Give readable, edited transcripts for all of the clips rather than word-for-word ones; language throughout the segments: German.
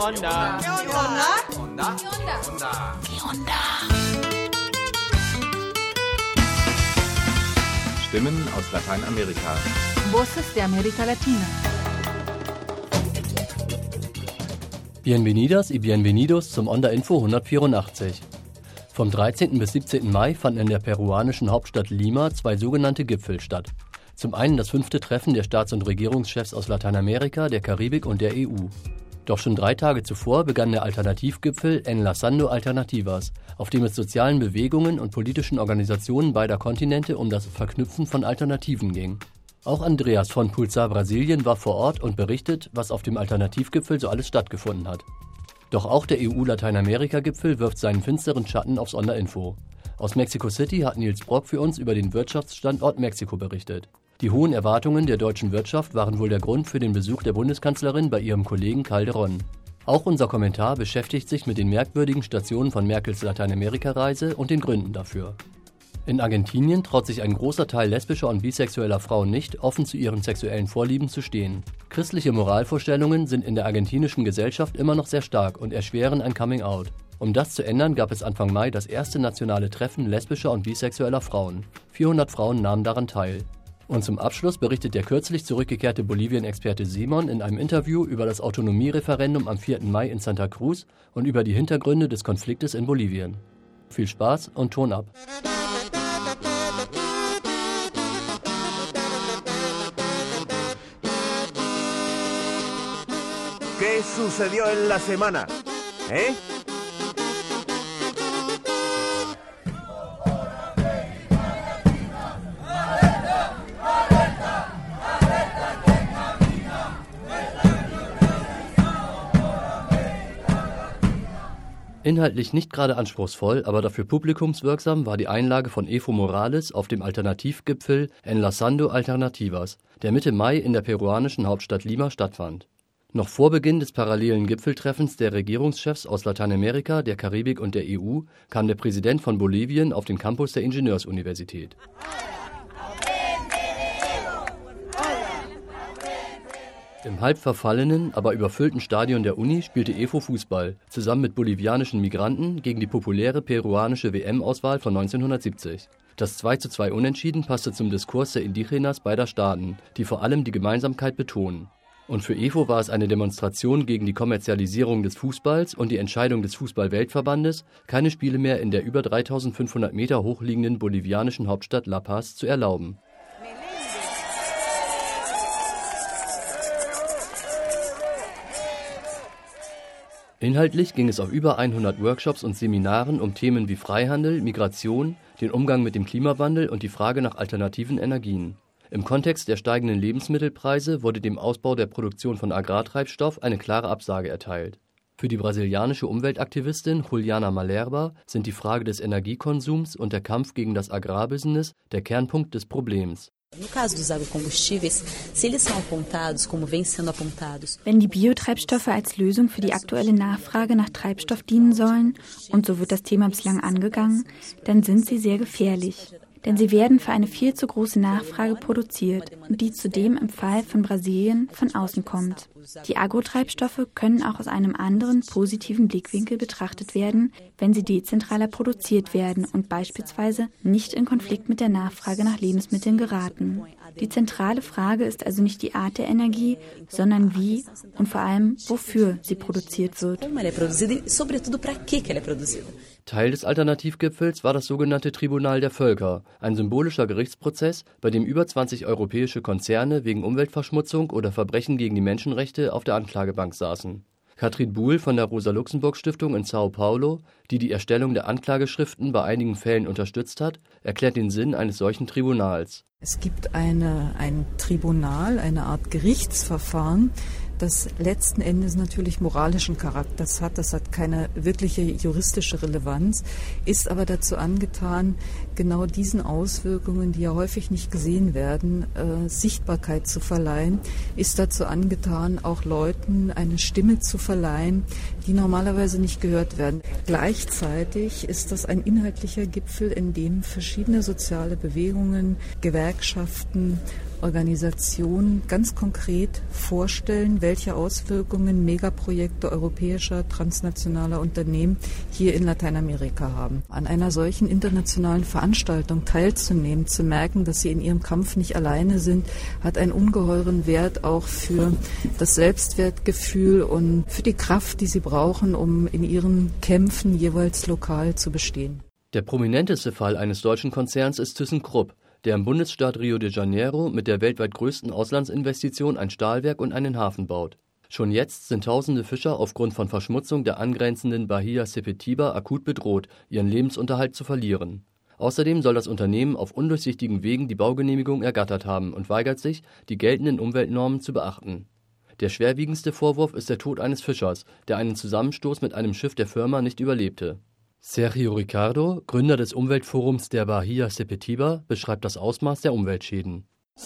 onda? ¿Qué onda? Onda. ¿Qué onda? Stimmen aus Lateinamerika. Voces de América Latina. Bienvenidas y bienvenidos zum Onda Info 184. Vom 13. bis 17. Mai fanden in der peruanischen Hauptstadt Lima 2 sogenannte Gipfel statt. Zum einen das 5. Treffen der Staats- und Regierungschefs aus Lateinamerika, der Karibik und der EU. Doch schon 3 Tage zuvor begann der Alternativgipfel Enlazando Alternativas, auf dem es sozialen Bewegungen und politischen Organisationen beider Kontinente um das Verknüpfen von Alternativen ging. Auch Andreas von Pulsar Brasilien war vor Ort und berichtet, was auf dem Alternativgipfel so alles stattgefunden hat. Doch auch der EU-Lateinamerika-Gipfel wirft seinen finsteren Schatten aufs Onda Info. Aus Mexico City hat Nils Brock für uns über den Wirtschaftsstandort Mexiko berichtet. Die hohen Erwartungen der deutschen Wirtschaft waren wohl der Grund für den Besuch der Bundeskanzlerin bei ihrem Kollegen Calderón. Auch unser Kommentar beschäftigt sich mit den merkwürdigen Stationen von Merkels Lateinamerika-Reise und den Gründen dafür. In Argentinien traut sich ein großer Teil lesbischer und bisexueller Frauen nicht, offen zu ihren sexuellen Vorlieben zu stehen. Christliche Moralvorstellungen sind in der argentinischen Gesellschaft immer noch sehr stark und erschweren ein Coming-out. Um das zu ändern, gab es Anfang Mai das erste nationale Treffen lesbischer und bisexueller Frauen. 400 Frauen nahmen daran teil. Und zum Abschluss berichtet der kürzlich zurückgekehrte Bolivien-Experte Simon in einem Interview über das Autonomiereferendum am 4. Mai in Santa Cruz und über die Hintergründe des Konfliktes in Bolivien. Viel Spaß und Ton ab! ¿Qué sucedió en la semana? Inhaltlich nicht gerade anspruchsvoll, aber dafür publikumswirksam war die Einlage von Evo Morales auf dem Alternativgipfel Enlazando Alternativas, der Mitte Mai in der peruanischen Hauptstadt Lima stattfand. Noch vor Beginn des parallelen Gipfeltreffens der Regierungschefs aus Lateinamerika, der Karibik und der EU kam der Präsident von Bolivien auf den Campus der Ingenieursuniversität. Im halb verfallenen, aber überfüllten Stadion der Uni spielte Evo Fußball, zusammen mit bolivianischen Migranten gegen die populäre peruanische WM-Auswahl von 1970. Das 2:2 Unentschieden passte zum Diskurs der Indigenas beider Staaten, die vor allem die Gemeinsamkeit betonen. Und für Evo war es eine Demonstration gegen die Kommerzialisierung des Fußballs und die Entscheidung des Fußball-Weltverbandes, keine Spiele mehr in der über 3500 Meter hoch liegenden bolivianischen Hauptstadt La Paz zu erlauben. Inhaltlich ging es auf über 100 Workshops und Seminaren um Themen wie Freihandel, Migration, den Umgang mit dem Klimawandel und die Frage nach alternativen Energien. Im Kontext der steigenden Lebensmittelpreise wurde dem Ausbau der Produktion von Agrartreibstoff eine klare Absage erteilt. Für die brasilianische Umweltaktivistin Juliana Malerba sind die Frage des Energiekonsums und der Kampf gegen das Agrarbusiness der Kernpunkt des Problems. Wenn die Biotreibstoffe als Lösung für die aktuelle Nachfrage nach Treibstoff dienen sollen, und so wird das Thema bislang angegangen, dann sind sie sehr gefährlich. Denn sie werden für eine viel zu große Nachfrage produziert, die zudem im Fall von Brasilien von außen kommt. Die Agrotreibstoffe können auch aus einem anderen, positiven Blickwinkel betrachtet werden, wenn sie dezentraler produziert werden und beispielsweise nicht in Konflikt mit der Nachfrage nach Lebensmitteln geraten. Die zentrale Frage ist also nicht die Art der Energie, sondern wie und vor allem wofür sie produziert wird. Teil des Alternativgipfels war das sogenannte Tribunal der Völker, ein symbolischer Gerichtsprozess, bei dem über 20 europäische Konzerne wegen Umweltverschmutzung oder Verbrechen gegen die Menschenrechte auf der Anklagebank saßen. Katrin Buhl von der Rosa-Luxemburg-Stiftung in Sao Paulo, die die Erstellung der Anklageschriften bei einigen Fällen unterstützt hat, erklärt den Sinn eines solchen Tribunals. Es gibt ein Tribunal, eine Art Gerichtsverfahren, das letzten Endes natürlich moralischen Charakter hat. Das hat keine wirkliche juristische Relevanz, ist aber dazu angetan, genau diesen Auswirkungen, die ja häufig nicht gesehen werden, Sichtbarkeit zu verleihen, ist dazu angetan, auch Leuten eine Stimme zu verleihen, die normalerweise nicht gehört werden. Gleichzeitig ist das ein inhaltlicher Gipfel, in dem verschiedene soziale Bewegungen, Gewerkschaften Organisationen ganz konkret vorstellen, welche Auswirkungen Megaprojekte europäischer, transnationaler Unternehmen hier in Lateinamerika haben. An einer solchen internationalen Veranstaltung teilzunehmen, zu merken, dass sie in ihrem Kampf nicht alleine sind, hat einen ungeheuren Wert auch für das Selbstwertgefühl und für die Kraft, die sie brauchen, um in ihren Kämpfen jeweils lokal zu bestehen. Der prominenteste Fall eines deutschen Konzerns ist ThyssenKrupp, der im Bundesstaat Rio de Janeiro mit der weltweit größten Auslandsinvestition ein Stahlwerk und einen Hafen baut. Schon jetzt sind tausende Fischer aufgrund von Verschmutzung der angrenzenden Bahia Sepetiba akut bedroht, ihren Lebensunterhalt zu verlieren. Außerdem soll das Unternehmen auf undurchsichtigen Wegen die Baugenehmigung ergattert haben und weigert sich, die geltenden Umweltnormen zu beachten. Der schwerwiegendste Vorwurf ist der Tod eines Fischers, der einen Zusammenstoß mit einem Schiff der Firma nicht überlebte. Sergio Ricardo, Gründer des Umweltforums der Bahia Sepetiba, beschreibt das Ausmaß der Umweltschäden.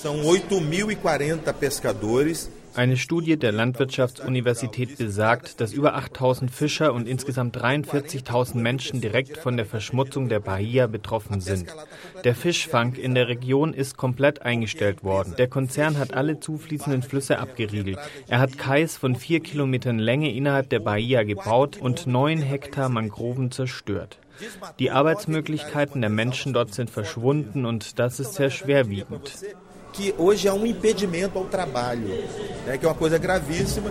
Eine Studie der Landwirtschaftsuniversität besagt, dass über 8.000 Fischer und insgesamt 43.000 Menschen direkt von der Verschmutzung der Bahia betroffen sind. Der Fischfang in der Region ist komplett eingestellt worden. Der Konzern hat alle zufließenden Flüsse abgeriegelt. Er hat Kais von 4 Kilometern Länge innerhalb der Bahia gebaut und 9 Hektar Mangroven zerstört. Die Arbeitsmöglichkeiten der Menschen dort sind verschwunden und das ist sehr schwerwiegend. Que hoje é impedimento ao trabalho, que é uma coisa gravíssima.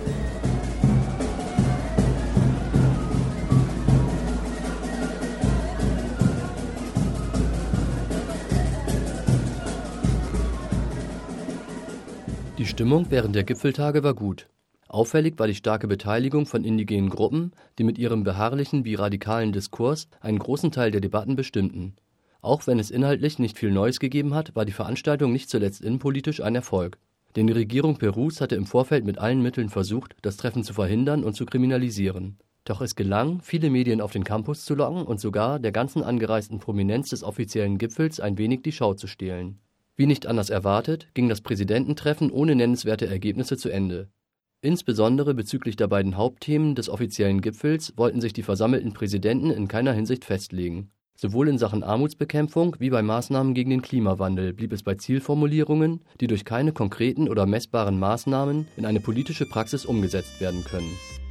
Die Stimmung während der Gipfeltage war gut. Auffällig war die starke Beteiligung von indigenen Gruppen, die mit ihrem beharrlichen wie radikalen Diskurs einen großen Teil der Debatten bestimmten. Auch wenn es inhaltlich nicht viel Neues gegeben hat, war die Veranstaltung nicht zuletzt innenpolitisch ein Erfolg. Denn die Regierung Perus hatte im Vorfeld mit allen Mitteln versucht, das Treffen zu verhindern und zu kriminalisieren. Doch es gelang, viele Medien auf den Campus zu locken und sogar der ganzen angereisten Prominenz des offiziellen Gipfels ein wenig die Schau zu stehlen. Wie nicht anders erwartet, ging das Präsidententreffen ohne nennenswerte Ergebnisse zu Ende. Insbesondere bezüglich der beiden Hauptthemen des offiziellen Gipfels wollten sich die versammelten Präsidenten in keiner Hinsicht festlegen. Sowohl in Sachen Armutsbekämpfung wie bei Maßnahmen gegen den Klimawandel blieb es bei Zielformulierungen, die durch keine konkreten oder messbaren Maßnahmen in eine politische Praxis umgesetzt werden können.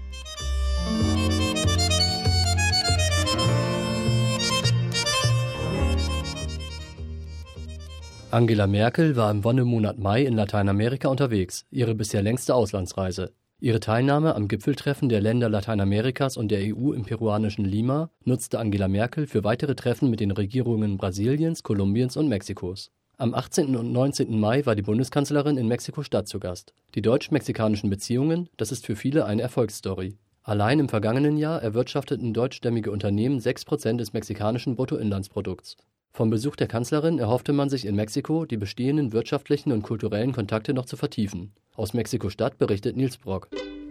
Angela Merkel war im Wonnemonat Mai in Lateinamerika unterwegs, ihre bisher längste Auslandsreise. Ihre Teilnahme am Gipfeltreffen der Länder Lateinamerikas und der EU im peruanischen Lima nutzte Angela Merkel für weitere Treffen mit den Regierungen Brasiliens, Kolumbiens und Mexikos. Am 18. und 19. Mai war die Bundeskanzlerin in Mexiko-Stadt zu Gast. Die deutsch-mexikanischen Beziehungen, das ist für viele eine Erfolgsstory. Allein im vergangenen Jahr erwirtschafteten deutschstämmige Unternehmen 6% des mexikanischen Bruttoinlandsprodukts. Vom Besuch der Kanzlerin erhoffte man sich in Mexiko, die bestehenden wirtschaftlichen und kulturellen Kontakte noch zu vertiefen. Aus Mexiko-Stadt berichtet Nils Brock.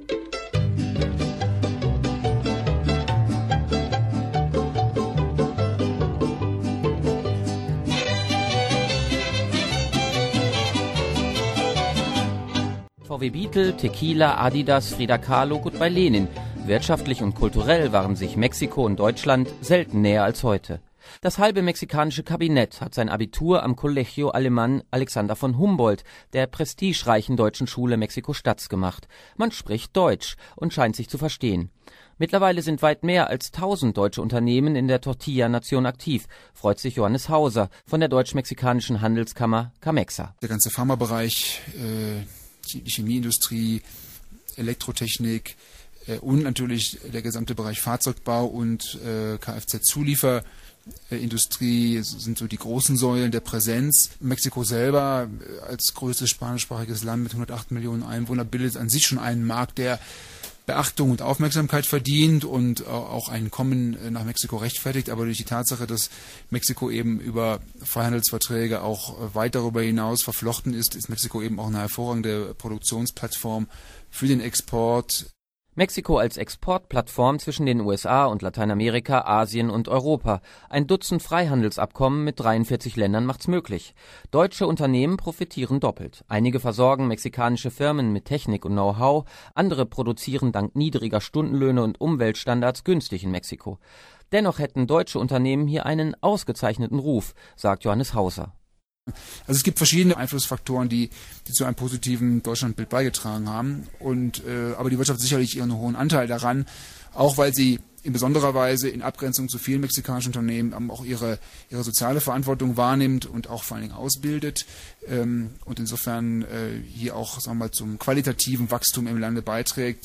VW Beetle, Tequila, Adidas, Frida Kahlo, Goodbye Lenin. Wirtschaftlich und kulturell waren sich Mexiko und Deutschland selten näher als heute. Das halbe mexikanische Kabinett hat sein Abitur am Colegio Alemán Alexander von Humboldt, der prestigereichen deutschen Schule Mexiko-Stadt, gemacht. Man spricht Deutsch und scheint sich zu verstehen. Mittlerweile sind weit mehr als 1000 deutsche Unternehmen in der Tortilla-Nation aktiv, freut sich Johannes Hauser von der deutsch-mexikanischen Handelskammer Camexa. Der ganze Pharmabereich, die Chemieindustrie, Elektrotechnik und natürlich der gesamte Bereich Fahrzeugbau und Kfz-Zuliefer. Industrie sind so die großen Säulen der Präsenz. Mexiko selber als größtes spanischsprachiges Land mit 108 Millionen Einwohnern bildet an sich schon einen Markt, der Beachtung und Aufmerksamkeit verdient und auch ein Kommen nach Mexiko rechtfertigt. Aber durch die Tatsache, dass Mexiko eben über Freihandelsverträge auch weit darüber hinaus verflochten ist, ist Mexiko eben auch eine hervorragende Produktionsplattform für den Export. Mexiko als Exportplattform zwischen den USA und Lateinamerika, Asien und Europa. Ein Dutzend Freihandelsabkommen mit 43 Ländern macht's möglich. Deutsche Unternehmen profitieren doppelt. Einige versorgen mexikanische Firmen mit Technik und Know-how, andere produzieren dank niedriger Stundenlöhne und Umweltstandards günstig in Mexiko. Dennoch hätten deutsche Unternehmen hier einen ausgezeichneten Ruf, sagt Johannes Hauser. Also es gibt verschiedene Einflussfaktoren, die zu einem positiven Deutschlandbild beigetragen haben. Aber die Wirtschaft hat sicherlich ihren hohen Anteil daran, auch weil sie in besonderer Weise in Abgrenzung zu vielen mexikanischen Unternehmen auch ihre soziale Verantwortung wahrnimmt und auch vor allen Dingen ausbildet und insofern hier auch, sagen wir mal, zum qualitativen Wachstum im Lande beiträgt.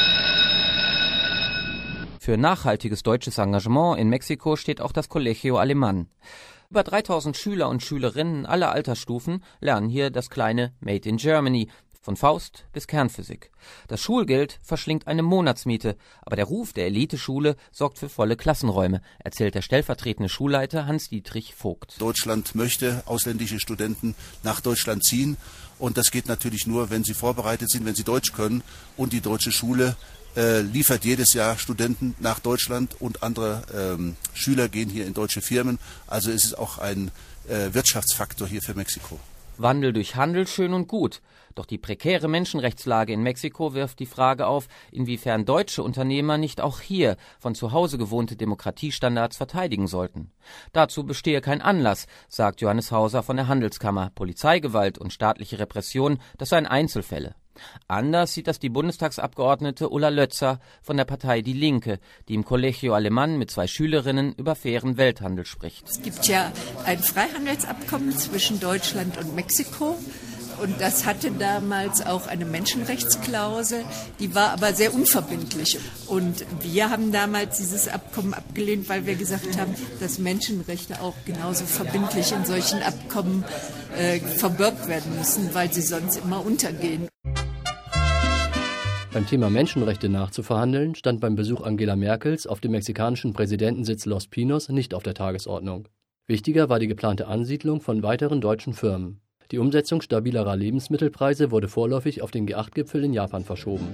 Für nachhaltiges deutsches Engagement in Mexiko steht auch das Colegio Alemán. Über 3000 Schüler und Schülerinnen aller Altersstufen lernen hier das kleine Made in Germany, von Faust bis Kernphysik. Das Schulgeld verschlingt eine Monatsmiete, aber der Ruf der Eliteschule sorgt für volle Klassenräume, erzählt der stellvertretende Schulleiter Hans-Dietrich Vogt. Deutschland möchte ausländische Studenten nach Deutschland ziehen und das geht natürlich nur, wenn sie vorbereitet sind, wenn sie Deutsch können, und die deutsche Schule liefert jedes Jahr Studenten nach Deutschland und andere Schüler gehen hier in deutsche Firmen. Also es ist auch ein Wirtschaftsfaktor hier für Mexiko. Wandel durch Handel schön und gut. Doch die prekäre Menschenrechtslage in Mexiko wirft die Frage auf, inwiefern deutsche Unternehmer nicht auch hier von zu Hause gewohnte Demokratiestandards verteidigen sollten. Dazu bestehe kein Anlass, sagt Johannes Hauser von der Handelskammer. Polizeigewalt und staatliche Repression, das seien Einzelfälle. Anders sieht das die Bundestagsabgeordnete Ulla Lötzer von der Partei Die Linke, die im Colegio Alemán mit 2 Schülerinnen über fairen Welthandel spricht. Es gibt ja ein Freihandelsabkommen zwischen Deutschland und Mexiko. Und das hatte damals auch eine Menschenrechtsklausel, die war aber sehr unverbindlich. Und wir haben damals dieses Abkommen abgelehnt, weil wir gesagt haben, dass Menschenrechte auch genauso verbindlich in solchen Abkommen verbürgt werden müssen, weil sie sonst immer untergehen. Beim Thema Menschenrechte nachzuverhandeln, stand beim Besuch Angela Merkels auf dem mexikanischen Präsidentensitz Los Pinos nicht auf der Tagesordnung. Wichtiger war die geplante Ansiedlung von weiteren deutschen Firmen. Die Umsetzung stabilerer Lebensmittelpreise wurde vorläufig auf den G8-Gipfel in Japan verschoben.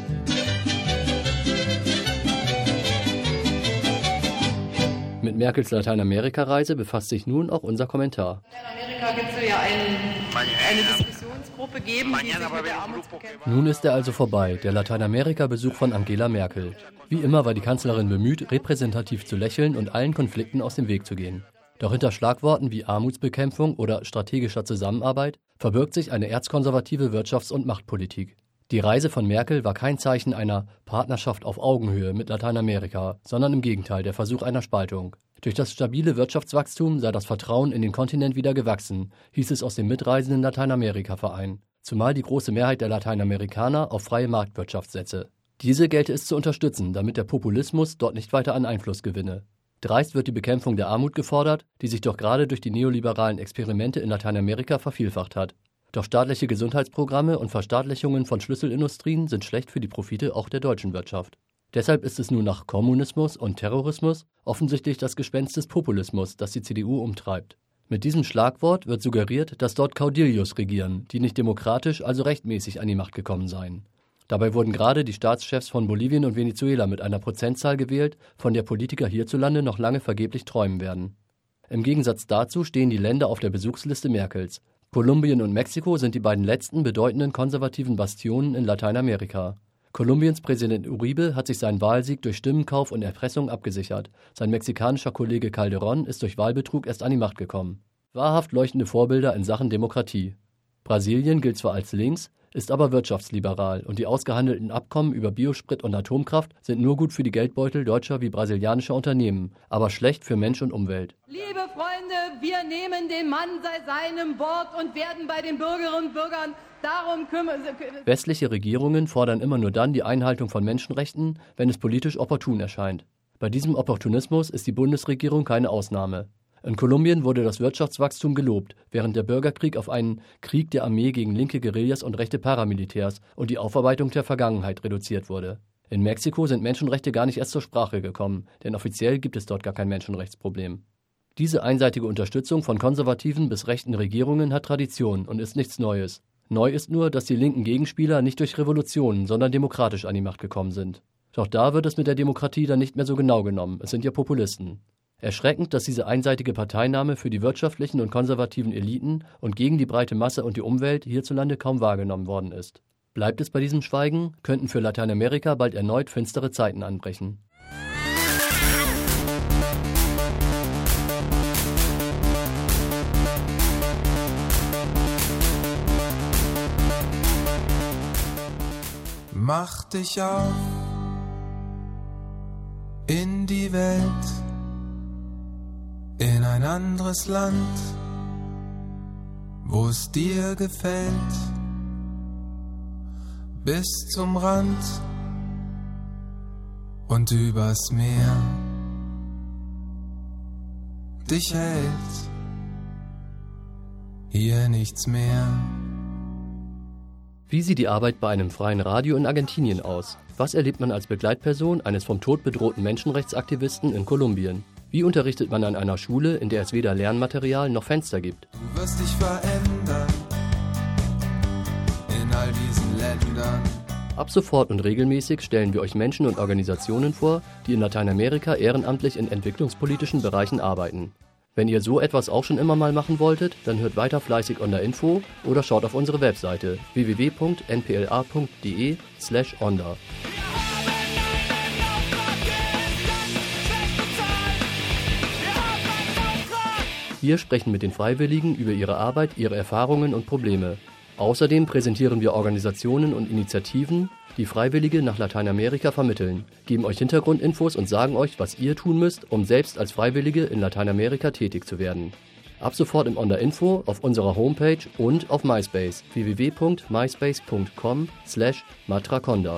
Mit Merkels Lateinamerika-Reise befasst sich nun auch unser Kommentar. Lateinamerika-Gipfel ja eine Diskussionsgruppe geben, die sich mit der Armutsbekämpfung... Nun ist er also vorbei, der Lateinamerika-Besuch von Angela Merkel. Wie immer war die Kanzlerin bemüht, repräsentativ zu lächeln und allen Konflikten aus dem Weg zu gehen. Doch hinter Schlagworten wie Armutsbekämpfung oder strategischer Zusammenarbeit verbirgt sich eine erzkonservative Wirtschafts- und Machtpolitik. Die Reise von Merkel war kein Zeichen einer Partnerschaft auf Augenhöhe mit Lateinamerika, sondern im Gegenteil der Versuch einer Spaltung. Durch das stabile Wirtschaftswachstum sei das Vertrauen in den Kontinent wieder gewachsen, hieß es aus dem mitreisenden Lateinamerika-Verein. Zumal die große Mehrheit der Lateinamerikaner auf freie Marktwirtschaft setze. Diese gelte es zu unterstützen, damit der Populismus dort nicht weiter an Einfluss gewinne. Dreist wird die Bekämpfung der Armut gefordert, die sich doch gerade durch die neoliberalen Experimente in Lateinamerika vervielfacht hat. Doch staatliche Gesundheitsprogramme und Verstaatlichungen von Schlüsselindustrien sind schlecht für die Profite auch der deutschen Wirtschaft. Deshalb ist es nun nach Kommunismus und Terrorismus offensichtlich das Gespenst des Populismus, das die CDU umtreibt. Mit diesem Schlagwort wird suggeriert, dass dort Caudillos regieren, die nicht demokratisch, also rechtmäßig an die Macht gekommen seien. Dabei wurden gerade die Staatschefs von Bolivien und Venezuela mit einer Prozentzahl gewählt, von der Politiker hierzulande noch lange vergeblich träumen werden. Im Gegensatz dazu stehen die Länder auf der Besuchsliste Merkels. Kolumbien und Mexiko sind die beiden letzten bedeutenden konservativen Bastionen in Lateinamerika. Kolumbiens Präsident Uribe hat sich seinen Wahlsieg durch Stimmenkauf und Erpressung abgesichert. Sein mexikanischer Kollege Calderón ist durch Wahlbetrug erst an die Macht gekommen. Wahrhaft leuchtende Vorbilder in Sachen Demokratie. Brasilien gilt zwar als links, ist aber wirtschaftsliberal und die ausgehandelten Abkommen über Biosprit und Atomkraft sind nur gut für die Geldbeutel deutscher wie brasilianischer Unternehmen, aber schlecht für Mensch und Umwelt. Liebe Freunde, wir nehmen den Mann bei seinem Wort und werden bei den Bürgerinnen und Bürgern darum kümmern. Westliche Regierungen fordern immer nur dann die Einhaltung von Menschenrechten, wenn es politisch opportun erscheint. Bei diesem Opportunismus ist die Bundesregierung keine Ausnahme. In Kolumbien wurde das Wirtschaftswachstum gelobt, während der Bürgerkrieg auf einen Krieg der Armee gegen linke Guerillas und rechte Paramilitärs und die Aufarbeitung der Vergangenheit reduziert wurde. In Mexiko sind Menschenrechte gar nicht erst zur Sprache gekommen, denn offiziell gibt es dort gar kein Menschenrechtsproblem. Diese einseitige Unterstützung von konservativen bis rechten Regierungen hat Tradition und ist nichts Neues. Neu ist nur, dass die linken Gegenspieler nicht durch Revolutionen, sondern demokratisch an die Macht gekommen sind. Doch da wird es mit der Demokratie dann nicht mehr so genau genommen, es sind ja Populisten. Erschreckend, dass diese einseitige Parteinahme für die wirtschaftlichen und konservativen Eliten und gegen die breite Masse und die Umwelt hierzulande kaum wahrgenommen worden ist. Bleibt es bei diesem Schweigen, könnten für Lateinamerika bald erneut finstere Zeiten anbrechen. Mach dich auf in die Welt, in ein anderes Land, wo es dir gefällt, bis zum Rand und übers Meer dich hält hier nichts mehr. Wie sieht die Arbeit bei einem freien Radio in Argentinien aus? Was erlebt man als Begleitperson eines vom Tod bedrohten Menschenrechtsaktivisten in Kolumbien? Wie unterrichtet man an einer Schule, in der es weder Lernmaterial noch Fenster gibt? Du wirst dich verändern in all diesen Ländern. Ab sofort und regelmäßig stellen wir euch Menschen und Organisationen vor, die in Lateinamerika ehrenamtlich in entwicklungspolitischen Bereichen arbeiten. Wenn ihr so etwas auch schon immer mal machen wolltet, dann hört weiter fleißig Onda Info oder schaut auf unsere Webseite www.npla.de/onda. Wir sprechen mit den Freiwilligen über ihre Arbeit, ihre Erfahrungen und Probleme. Außerdem präsentieren wir Organisationen und Initiativen, die Freiwillige nach Lateinamerika vermitteln, geben euch Hintergrundinfos und sagen euch, was ihr tun müsst, um selbst als Freiwillige in Lateinamerika tätig zu werden. Ab sofort im Onda Info, auf unserer Homepage und auf MySpace www.myspace.com/matraconda.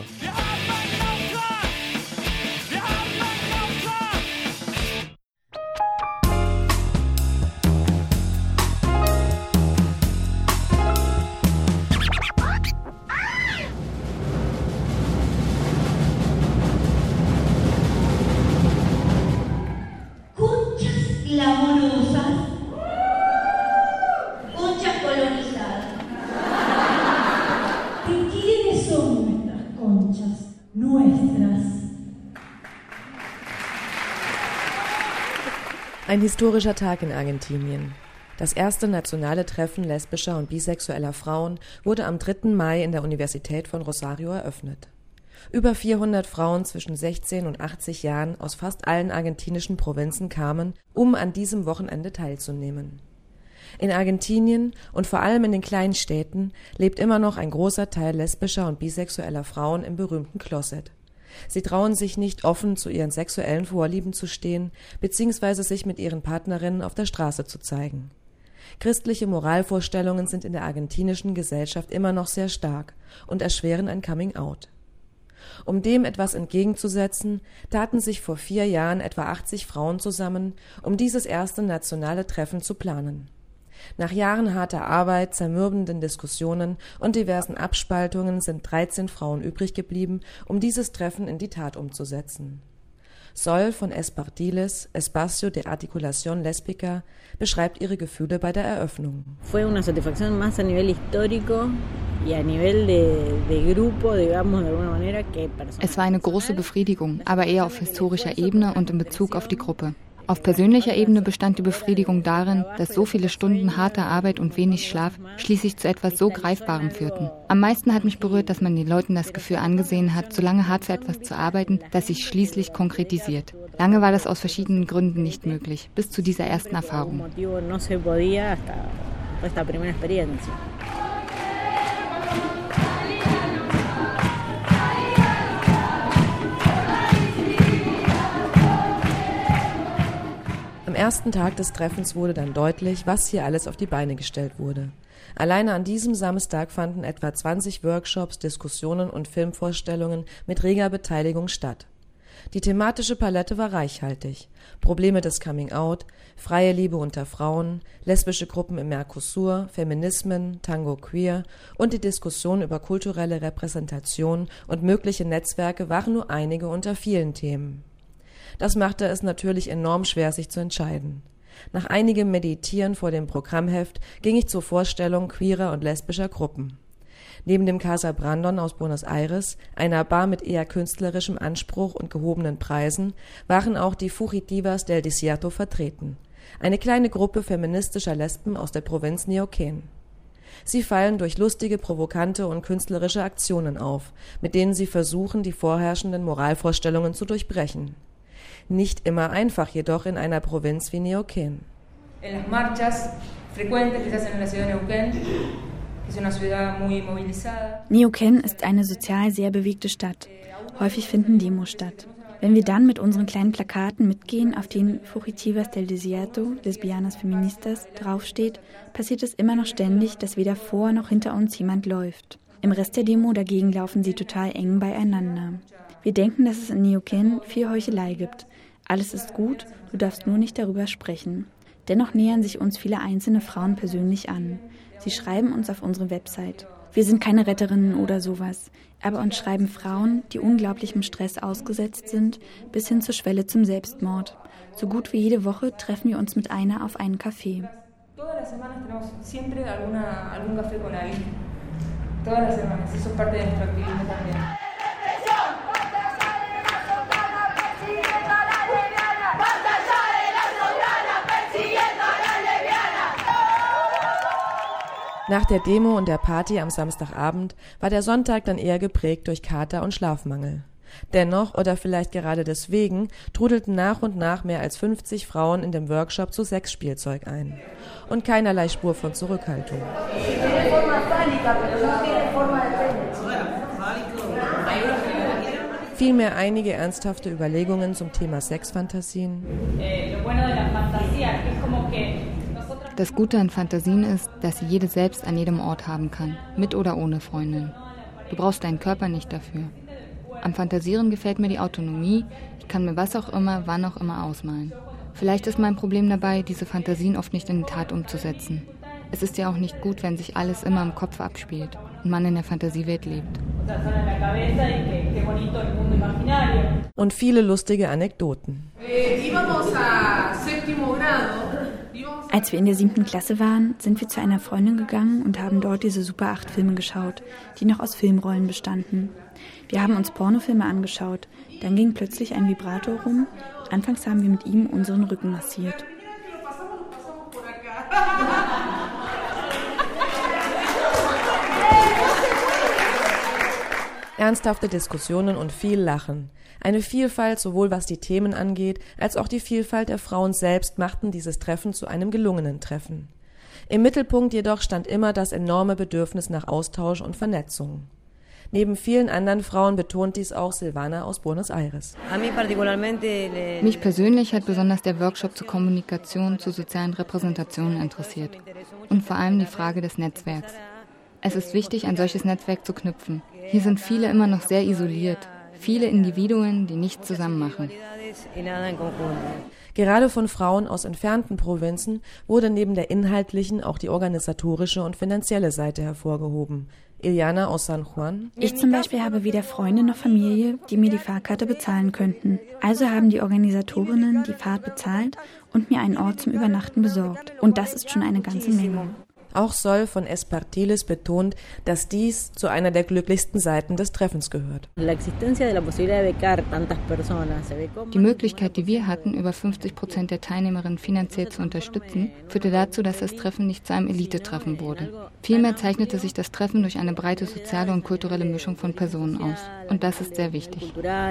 Ein historischer Tag in Argentinien. Das erste nationale Treffen lesbischer und bisexueller Frauen wurde am 3. Mai in der Universität von Rosario eröffnet. Über 400 Frauen zwischen 16 und 80 Jahren aus fast allen argentinischen Provinzen kamen, um an diesem Wochenende teilzunehmen. In Argentinien und vor allem in den kleinen Städten lebt immer noch ein großer Teil lesbischer und bisexueller Frauen im berühmten Closet. Sie trauen sich nicht offen zu ihren sexuellen Vorlieben zu stehen, beziehungsweise sich mit ihren Partnerinnen auf der Straße zu zeigen. Christliche Moralvorstellungen sind in der argentinischen Gesellschaft immer noch sehr stark und erschweren ein Coming-out. Um dem etwas entgegenzusetzen, taten sich vor 4 Jahren etwa 80 Frauen zusammen, um dieses erste nationale Treffen zu planen. Nach Jahren harter Arbeit, zermürbenden Diskussionen und diversen Abspaltungen sind 13 Frauen übrig geblieben, um dieses Treffen in die Tat umzusetzen. Sol von Espartiles, Espacio de Articulación Lésbica, beschreibt ihre Gefühle bei der Eröffnung. Fue una satisfacción más a nivel histórico y a nivel de grupo, digamos, de alguna manera que personal. Es war eine große Befriedigung, aber eher auf historischer Ebene und in Bezug auf die Gruppe. Auf persönlicher Ebene bestand die Befriedigung darin, dass so viele Stunden harter Arbeit und wenig Schlaf schließlich zu etwas so Greifbarem führten. Am meisten hat mich berührt, dass man den Leuten das Gefühl angesehen hat, so lange hart für etwas zu arbeiten, das sich schließlich konkretisiert. Lange war das aus verschiedenen Gründen nicht möglich, bis zu dieser ersten Erfahrung. Am ersten Tag des Treffens wurde dann deutlich, was hier alles auf die Beine gestellt wurde. Alleine an diesem Samstag fanden etwa 20 Workshops, Diskussionen und Filmvorstellungen mit reger Beteiligung statt. Die thematische Palette war reichhaltig. Probleme des Coming-out, freie Liebe unter Frauen, lesbische Gruppen im Mercosur, Feminismen, Tango Queer und die Diskussion über kulturelle Repräsentation und mögliche Netzwerke waren nur einige unter vielen Themen. Das machte es natürlich enorm schwer, sich zu entscheiden. Nach einigem Meditieren vor dem Programmheft ging ich zur Vorstellung queerer und lesbischer Gruppen. Neben dem Casa Brandon aus Buenos Aires, einer Bar mit eher künstlerischem Anspruch und gehobenen Preisen, waren auch die Fugitivas del Desierto vertreten, eine kleine Gruppe feministischer Lesben aus der Provinz Neuquén. Sie fallen durch lustige, provokante und künstlerische Aktionen auf, mit denen sie versuchen, die vorherrschenden Moralvorstellungen zu durchbrechen. Nicht immer einfach jedoch in einer Provinz wie Neuquén. En las marchas frecuentes que se hacen en la ciudad de Neuquén Neuquén ist eine sozial sehr bewegte Stadt. Häufig finden Demos statt. Wenn wir dann mit unseren kleinen Plakaten mitgehen, auf denen Fugitivas del Desierto, Lesbianas Feministas, draufsteht, passiert es immer noch ständig, dass weder vor noch hinter uns jemand läuft. Im Rest der Demo dagegen laufen sie total eng beieinander. Wir denken, dass es in Neuquén viel Heuchelei gibt. Alles ist gut, du darfst nur nicht darüber sprechen. Dennoch nähern sich uns viele einzelne Frauen persönlich an. Sie schreiben uns auf unsere Website. Wir sind keine Retterinnen oder sowas, aber uns schreiben Frauen, die unglaublichem Stress ausgesetzt sind, bis hin zur Schwelle zum Selbstmord. So gut wie jede Woche treffen wir uns mit einer auf einen Café. Nach der Demo und der Party am Samstagabend war der Sonntag dann eher geprägt durch Kater und Schlafmangel. Dennoch, oder vielleicht gerade deswegen, trudelten nach und nach mehr als 50 Frauen in dem Workshop zu Sexspielzeug ein. Und keinerlei Spur von Zurückhaltung. Vielmehr einige ernsthafte Überlegungen zum Thema Sexfantasien. Das Gute an Fantasien ist, dass sie jede selbst an jedem Ort haben kann, mit oder ohne Freundin. Du brauchst deinen Körper nicht dafür. Am Fantasieren gefällt mir die Autonomie, ich kann mir was auch immer, wann auch immer ausmalen. Vielleicht ist mein Problem dabei, diese Fantasien oft nicht in die Tat umzusetzen. Es ist ja auch nicht gut, wenn sich alles immer im Kopf abspielt und man in der Fantasiewelt lebt. Und viele lustige Anekdoten. Als wir in der 7. Klasse waren, sind wir zu einer Freundin gegangen und haben dort diese Super 8 Filme geschaut, die noch aus Filmrollen bestanden. Wir haben uns Pornofilme angeschaut, dann ging plötzlich ein Vibrator rum. Anfangs haben wir mit ihm unseren Rücken massiert. Ernsthafte Diskussionen und viel Lachen. Eine Vielfalt, sowohl was die Themen angeht, als auch die Vielfalt der Frauen selbst machten dieses Treffen zu einem gelungenen Treffen. Im Mittelpunkt jedoch stand immer das enorme Bedürfnis nach Austausch und Vernetzung. Neben vielen anderen Frauen betont dies auch Silvana aus Buenos Aires. Mich persönlich hat besonders der Workshop zur Kommunikation zu sozialen Repräsentationen interessiert. Und vor allem die Frage des Netzwerks. Es ist wichtig, ein solches Netzwerk zu knüpfen. Hier sind viele immer noch sehr isoliert. Viele Individuen, die nichts zusammen machen. Gerade von Frauen aus entfernten Provinzen wurde neben der inhaltlichen auch die organisatorische und finanzielle Seite hervorgehoben. Iliana aus San Juan. Ich zum Beispiel habe weder Freunde noch Familie, die mir die Fahrkarte bezahlen könnten. Also haben die Organisatorinnen die Fahrt bezahlt und mir einen Ort zum Übernachten besorgt. Und das ist schon eine ganze Menge. Auch soll von Espartiles betont, dass dies zu einer der glücklichsten Seiten des Treffens gehört. Die Möglichkeit, die wir hatten, über 50% der Teilnehmerinnen finanziell zu unterstützen, führte dazu, dass das Treffen nicht zu einem Elite-Treffen wurde. Vielmehr zeichnete sich das Treffen durch eine breite soziale und kulturelle Mischung von Personen aus. Und das ist sehr wichtig.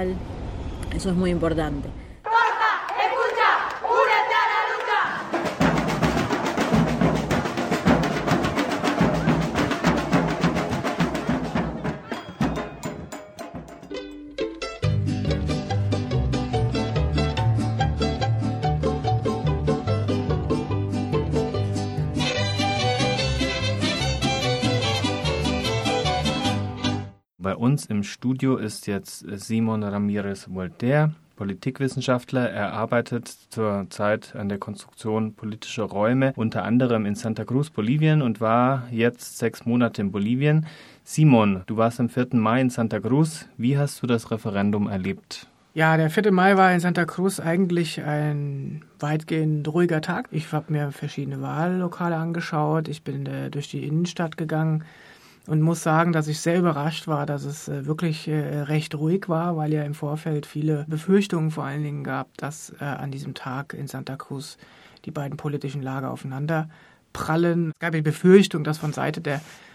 Bei uns im Studio ist jetzt Simon Ramirez-Voltaire, Politikwissenschaftler. Er arbeitet zurzeit an der Konstruktion politischer Räume, unter anderem in Santa Cruz, Bolivien, und war jetzt 6 Monate in Bolivien. Simon, du warst am 4. Mai in Santa Cruz. Wie hast du das Referendum erlebt? Ja, der 4. Mai war in Santa Cruz eigentlich ein weitgehend ruhiger Tag. Ich habe mir verschiedene Wahllokale angeschaut. Ich bin durch die Innenstadt gegangen. Und muss sagen, dass ich sehr überrascht war, dass es wirklich recht ruhig war, weil ja im Vorfeld viele Befürchtungen vor allen Dingen gab, dass an diesem Tag in Santa Cruz die beiden politischen Lager aufeinander prallen. Es gab die Befürchtung, dass von Seite der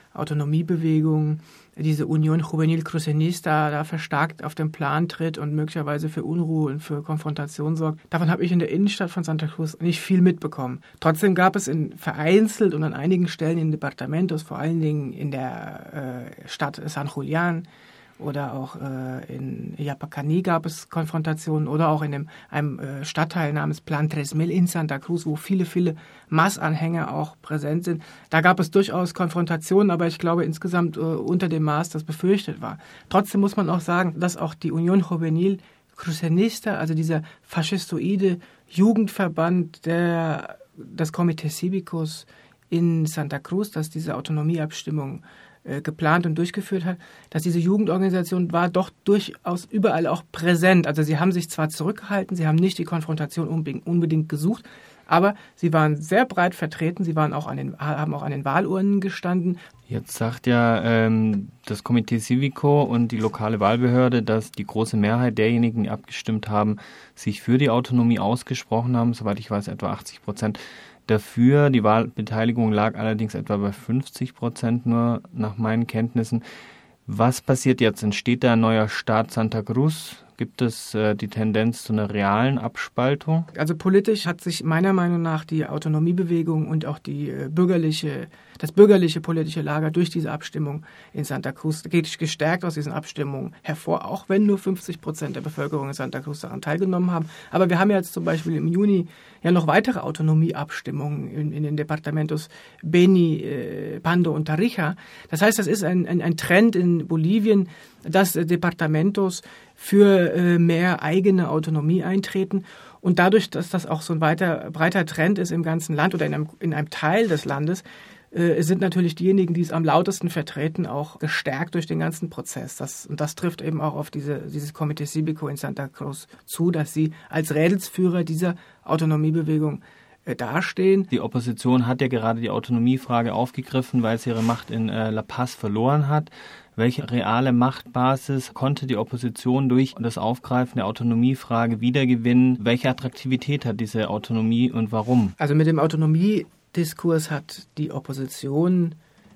Autonomiebewegung, diese Unión Juvenil Crucenista da verstärkt auf den Plan tritt und möglicherweise für Unruhe und für Konfrontation sorgt. Davon habe ich in der Innenstadt von Santa Cruz nicht viel mitbekommen. Trotzdem gab es vereinzelt und an einigen Stellen in Departamentos, vor allen Dingen in der Stadt San Julián oder auch in Yapacaní gab es Konfrontationen oder auch in einem Stadtteil namens Plan 3000 in Santa Cruz, wo viele Maß-Anhänger auch präsent sind. Da gab es durchaus Konfrontationen, aber ich glaube insgesamt unter dem Maß, das befürchtet war. Trotzdem muss man auch sagen, dass auch die Unión Juvenil Crucenista, also dieser faschistoide Jugendverband des Comités Cívicos in Santa Cruz, das diese Autonomieabstimmung geplant und durchgeführt hat, dass diese Jugendorganisation war doch durchaus überall auch präsent. Also sie haben sich zwar zurückgehalten, sie haben nicht die Konfrontation unbedingt gesucht, aber sie waren sehr breit vertreten, sie haben auch an den Wahlurnen gestanden. Jetzt sagt ja das Comité Cívico und die lokale Wahlbehörde, dass die große Mehrheit derjenigen, die abgestimmt haben, sich für die Autonomie ausgesprochen haben, soweit ich weiß etwa 80%. Dafür, die Wahlbeteiligung lag allerdings etwa bei 50% nur nach meinen Kenntnissen. Was passiert jetzt? Entsteht da ein neuer Staat Santa Cruz? Gibt es die Tendenz zu einer realen Abspaltung? Also politisch hat sich meiner Meinung nach die Autonomiebewegung und auch das bürgerliche politische Lager durch diese Abstimmung in Santa Cruz geht gestärkt aus diesen Abstimmungen hervor, auch wenn nur 50% der Bevölkerung in Santa Cruz daran teilgenommen haben. Aber wir haben ja jetzt zum Beispiel im Juni ja noch weitere Autonomieabstimmungen in den Departamentos Beni, Pando und Tarija. Das heißt, das ist ein Trend in Bolivien, dass Departamentos für mehr eigene Autonomie eintreten. Und dadurch, dass das auch so ein breiter Trend ist im ganzen Land oder in einem Teil des Landes, sind natürlich diejenigen, die es am lautesten vertreten, auch gestärkt durch den ganzen Prozess. Das trifft eben auch auf dieses Comité Cívico in Santa Cruz zu, dass sie als Rädelsführer dieser Autonomiebewegung dastehen. Die Opposition hat ja gerade die Autonomiefrage aufgegriffen, weil sie ihre Macht in La Paz verloren hat. Welche reale Machtbasis konnte die Opposition durch das Aufgreifen der Autonomiefrage wiedergewinnen? Welche Attraktivität hat diese Autonomie und warum? Also mit dem Autonomiediskurs hat die Opposition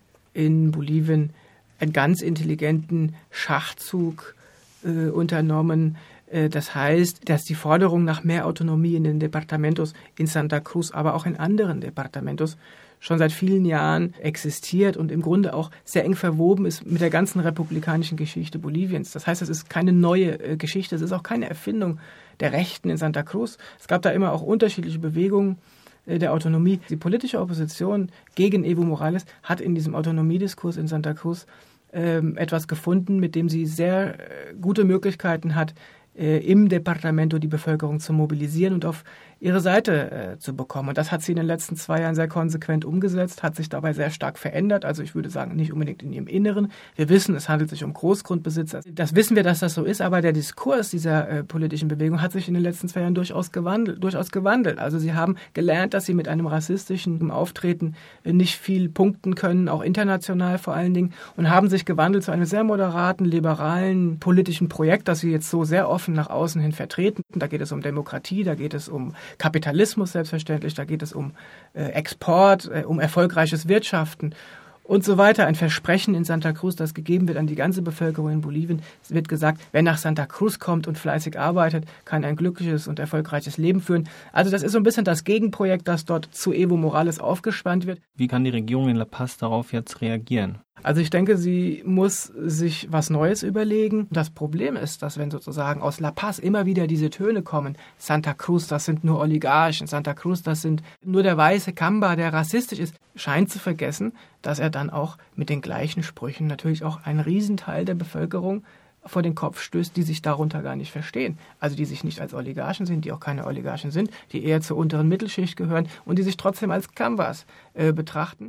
in Bolivien einen ganz intelligenten Schachzug unternommen. Das heißt, dass die Forderung nach mehr Autonomie in den Departamentos in Santa Cruz, aber auch in anderen Departamentos schon seit vielen Jahren existiert und im Grunde auch sehr eng verwoben ist mit der ganzen republikanischen Geschichte Boliviens. Das heißt, es ist keine neue Geschichte, es ist auch keine Erfindung der Rechten in Santa Cruz. Es gab da immer auch unterschiedliche Bewegungen der Autonomie. Die politische Opposition gegen Evo Morales hat in diesem Autonomiediskurs in Santa Cruz etwas gefunden, mit dem sie sehr gute Möglichkeiten hat, im Departamento die Bevölkerung zu mobilisieren und auf ihre Seite zu bekommen. Und das hat sie in den letzten 2 Jahren sehr konsequent umgesetzt, hat sich dabei sehr stark verändert. Also ich würde sagen, nicht unbedingt in ihrem Inneren. Wir wissen, es handelt sich um Großgrundbesitzer. Das wissen wir, dass das so ist, aber der Diskurs dieser politischen Bewegung hat sich in den letzten 2 Jahren durchaus gewandelt. Also sie haben gelernt, dass sie mit einem rassistischen Auftreten nicht viel punkten können, auch international vor allen Dingen, und haben sich gewandelt zu einem sehr moderaten, liberalen politischen Projekt, das sie jetzt so sehr offen nach außen hin vertreten. Da geht es um Demokratie, da geht es um Kapitalismus selbstverständlich, da geht es um Export, um erfolgreiches Wirtschaften und so weiter. Ein Versprechen in Santa Cruz, das gegeben wird an die ganze Bevölkerung in Bolivien. Es wird gesagt, wer nach Santa Cruz kommt und fleißig arbeitet, kann ein glückliches und erfolgreiches Leben führen. Also das ist so ein bisschen das Gegenprojekt, das dort zu Evo Morales aufgespannt wird. Wie kann die Regierung in La Paz darauf jetzt reagieren? Also ich denke, sie muss sich was Neues überlegen. Das Problem ist, dass wenn sozusagen aus La Paz immer wieder diese Töne kommen, Santa Cruz, das sind nur Oligarchen, Santa Cruz, das sind nur der weiße Kamba, der rassistisch ist, scheint zu vergessen, dass er dann auch mit den gleichen Sprüchen natürlich auch einen Riesenteil der Bevölkerung vor den Kopf stößt, die sich darunter gar nicht verstehen. Also die sich nicht als Oligarchen sehen, die auch keine Oligarchen sind, die eher zur unteren Mittelschicht gehören und die sich trotzdem als Kambas betrachten.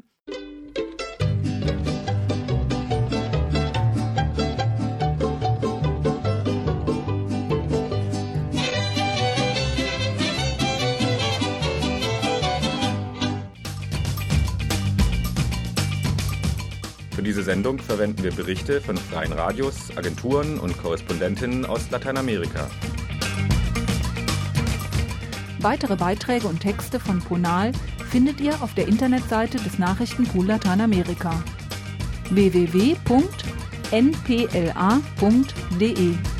Für diese Sendung verwenden wir Berichte von freien Radios, Agenturen und Korrespondentinnen aus Lateinamerika. Weitere Beiträge und Texte von Ponal findet ihr auf der Internetseite des Nachrichtenpool Lateinamerika. www.npla.de